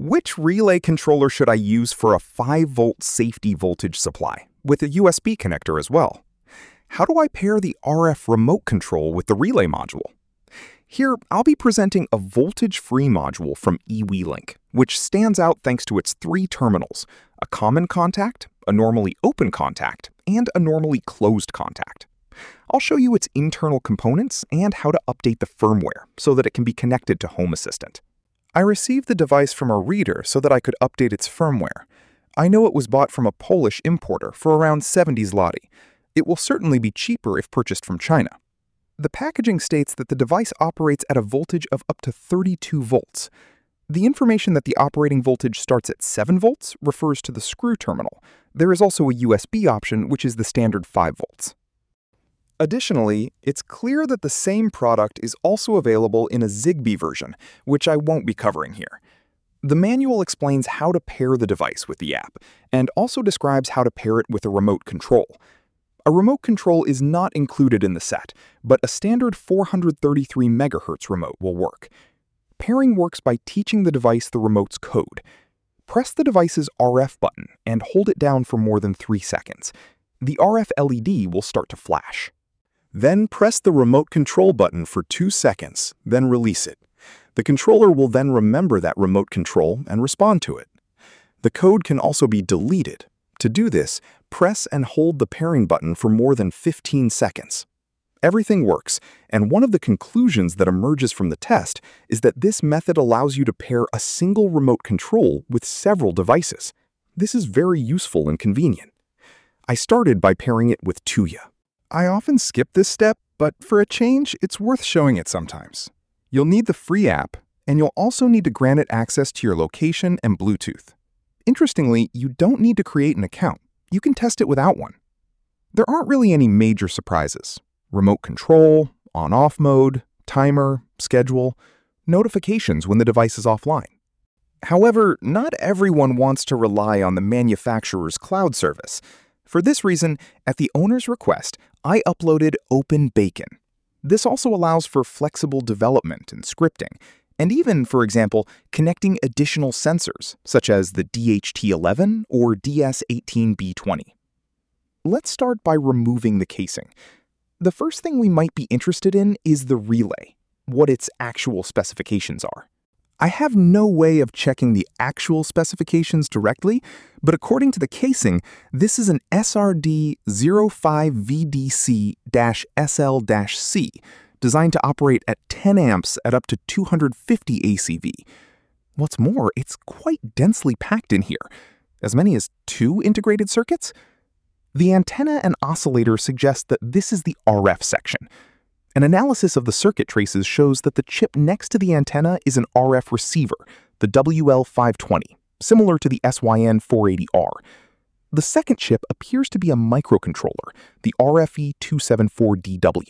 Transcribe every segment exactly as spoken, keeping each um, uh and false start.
Which relay controller should I use for a five volt safety voltage supply, with a U S B connector as well? How do I pair the R F remote control with the relay module? Here, I'll be presenting a voltage-free module from eWeLink, which stands out thanks to its three terminals: a common contact, a normally open contact, and a normally closed contact. I'll show you its internal components and how to update the firmware so that it can be connected to Home Assistant. I received the device from a reader so that I could update its firmware. I know it was bought from a Polish importer for around seventy zloty. It will certainly be cheaper if purchased from China. The packaging states that the device operates at a voltage of up to thirty-two volts. The information that the operating voltage starts at seven volts refers to the screw terminal. There is also a U S B option, which is the standard five volts. Additionally, it's clear that the same product is also available in a Zigbee version, which I won't be covering here. The manual explains how to pair the device with the app, and also describes how to pair it with a remote control. A remote control is not included in the set, but a standard four hundred thirty-three megahertz remote will work. Pairing works by teaching the device the remote's code. Press the device's R F button and hold it down for more than three seconds. The R F L E D will start to flash. Then press the remote control button for two seconds, then release it. The controller will then remember that remote control and respond to it. The code can also be deleted. To do this, press and hold the pairing button for more than fifteen seconds. Everything works, and one of the conclusions that emerges from the test is that this method allows you to pair a single remote control with several devices. This is very useful and convenient. I started by pairing it with Tuya. I often skip this step, but for a change, it's worth showing it sometimes. You'll need the free app, and you'll also need to grant it access to your location and Bluetooth. Interestingly, you don't need to create an account. You can test it without one. There aren't really any major surprises. Remote control, on-off mode, timer, schedule, notifications when the device is offline. However, not everyone wants to rely on the manufacturer's cloud service. For this reason, at the owner's request, I uploaded OpenBacon. This also allows for flexible development and scripting, and even, for example, connecting additional sensors, such as the D H T eleven or D S eighteen B twenty. Let's start by removing the casing. The first thing we might be interested in is the relay, what its actual specifications are. I have no way of checking the actual specifications directly, but according to the casing, this is an S R D zero five V D C S L C, designed to operate at ten amps at up to two hundred fifty A C V. What's more, it's quite densely packed in here, as many as two integrated circuits. The antenna and oscillator suggest that this is the R F section. An analysis of the circuit traces shows that the chip next to the antenna is an R F receiver, the W L five twenty, similar to the S Y N four eighty R. The second chip appears to be a microcontroller, the R F E two seventy-four D W.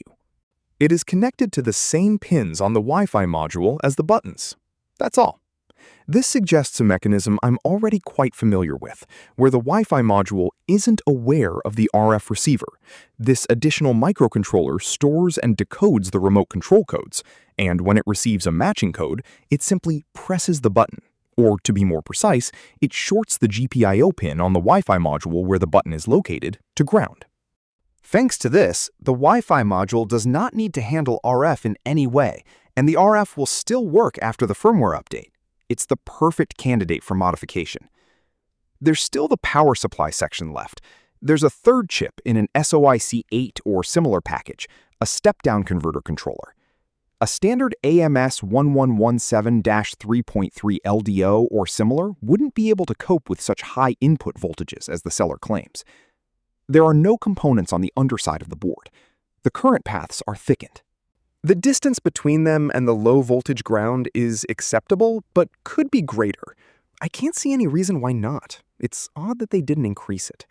It is connected to the same pins on the Wi-Fi module as the buttons. That's all. This suggests a mechanism I'm already quite familiar with, where the Wi-Fi module isn't aware of the R F receiver. This additional microcontroller stores and decodes the remote control codes, and when it receives a matching code, it simply presses the button. Or, to be more precise, it shorts the G P I O pin on the Wi-Fi module where the button is located to ground. Thanks to this, the Wi-Fi module does not need to handle R F in any way, and the R F will still work after the firmware update. It's the perfect candidate for modification. There's still the power supply section left. There's a third chip in an S O I C eight or similar package, a step-down converter controller. A standard A M S eleven seventeen dash three point three L D O or similar wouldn't be able to cope with such high input voltages as the seller claims. There are no components on the underside of the board. The current paths are thickened. The distance between them and the low voltage ground is acceptable, but could be greater. I can't see any reason why not. It's odd that they didn't increase it.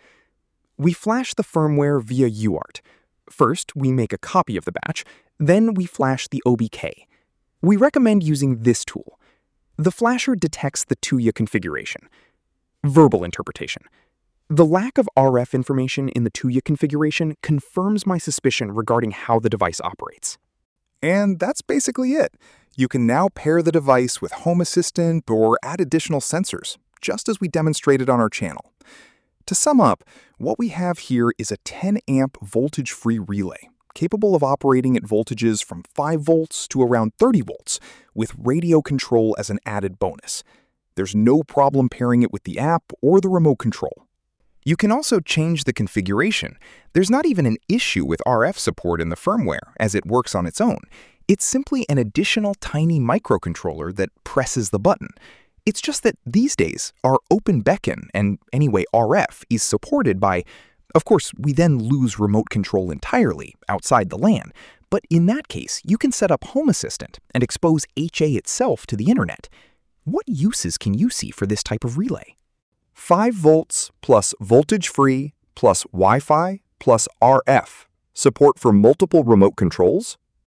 We flash the firmware via U A R T. First, we make a copy of the batch, then we flash the O B K. We recommend using this tool. The flasher detects the Tuya configuration. Verbal interpretation. The lack of R F information in the Tuya configuration confirms my suspicion regarding how the device operates. And that's basically it. You can now pair the device with Home Assistant or add additional sensors, just as we demonstrated on our channel. To sum up, what we have here is a ten amp voltage-free relay, capable of operating at voltages from five volts to around thirty volts, with radio control as an added bonus. There's no problem pairing it with the app or the remote control. You can also change the configuration. There's not even an issue with R F support in the firmware, as it works on its own. It's simply an additional tiny microcontroller that presses the button. It's just that these days, our Open Beacon and anyway R F is supported by, of course, we then lose remote control entirely outside the LAN. But in that case, you can set up Home Assistant and expose H A itself to the internet. What uses can you see for this type of relay? five volts plus voltage-free plus Wi-Fi plus R F. Support for multiple remote controls,